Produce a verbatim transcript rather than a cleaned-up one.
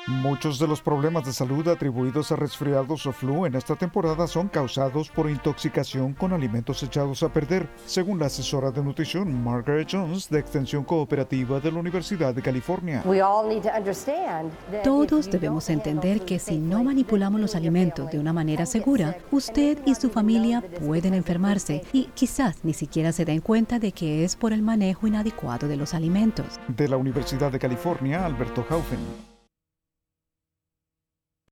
Muchos de los problemas de salud atribuidos a resfriados o flu en esta temporada son causados por intoxicación con alimentos echados a perder, según la asesora de nutrición Margaret Jones de Extensión Cooperativa de la Universidad de California. Todos debemos entender que si no manipulamos los alimentos de una manera segura, usted y su familia pueden enfermarse y quizás ni siquiera se den cuenta de que es por el manejo inadecuado de los alimentos. De la Universidad de California, Alberto Haufen.